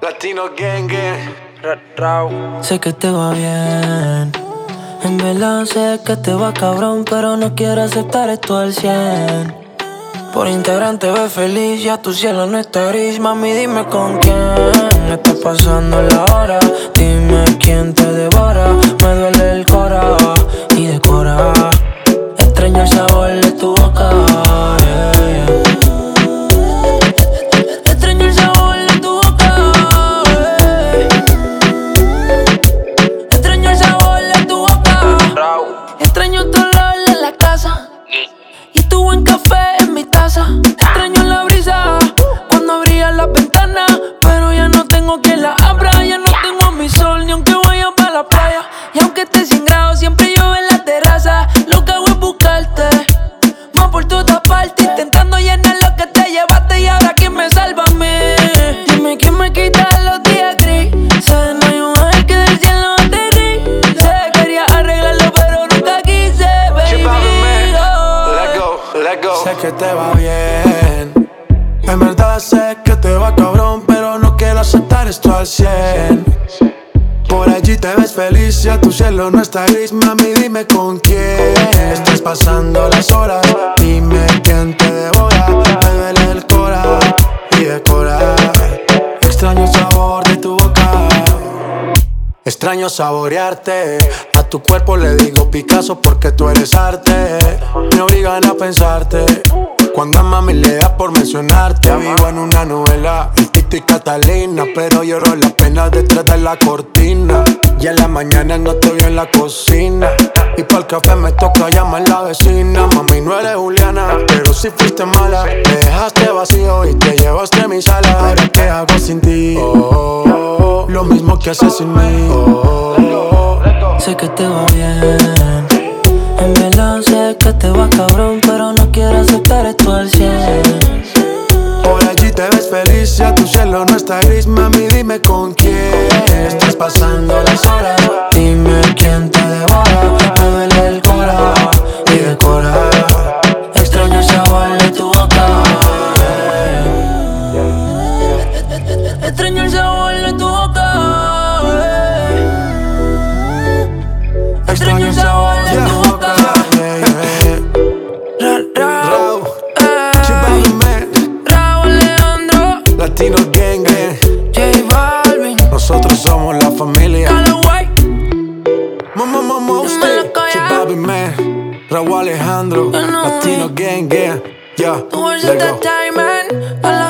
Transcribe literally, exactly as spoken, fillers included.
Latino Gang Gang. Sé que te va bien, en verdad sé que te va cabrón, pero no quiero aceptar esto al cien. Por Instagram te ves feliz, ya tu cielo no está gris. Mami, dime con quién está pasando la hora. Dime quién te devora, me duele el cora y decora. Extraño el sabor de tu boca, yeah, yeah. Extraño el sabor de tu boca, yeah. Extraño el sabor de tu boca. Extraño tu olor en la casa y tu buen café en mi taza. Extraño la brisa cuando abrías la ventana, pero ya no tengo quien la abra. Ya no tengo a mi sol, ni aunque vaya pa' la playa. Y aunque esté sin grado, siempre llueve en la terraza. Lo que hago es buscarte, más por todas partes, intentando llenar lo que te llevaste. Y ahora quién me salva a mí. Dime quién me quita los días grises. No hay un ángel que del cielo aterrice. Quería arreglarlo pero nunca quise, baby. Let go, let go. Sé que te va bien, en verdad sé que te va cabrón, pero no quiero aceptar esto al cien. Por allí te ves feliz, ya tu cielo no está gris. Mami, dime con quién estás pasando las horas. Dime quién te devora, me duele el cora y decora. Extraño el sabor de tu boca, extraño saborearte. A tu cuerpo le digo Picasso porque tú eres arte. Me obligan a pensarte cuando a mami le da por mencionarte. Vivo en una novela, el Tito y Catalina, pero lloro las penas detrás de la cortina. Y en la mañana no estoy en la cocina, y pa'l café me toca llamar la vecina. Mami, no eres Juliana, pero si fuiste mala. Me dejaste vacío y te llevaste mi sala. Ahora qué hago sin ti, oh, oh, oh. Lo mismo que haces sin mí, oh, oh, oh. Sé que te va bien, en verdad sé que te va cabrón, pero no quiero aceptar esto al cien. Por allí te ves feliz, ya tu cielo no está gris. Mami, dime con quién estás pasando las horas. Dime quién te devora, me duele el cora y decora. Extraño el sabor de tu boca, extraño el sabor de tu boca, extraño el sabor de tu boca. Raúl, Raúl Alejandro, Latino Gang Gang. J Balvin, Nosotros somos la familia. Callaway, Mama, mama, usted. Chibabi Man, Raúl Alejandro, Latino Gang Gang. Yeah, tu let bolsita go. Diamond.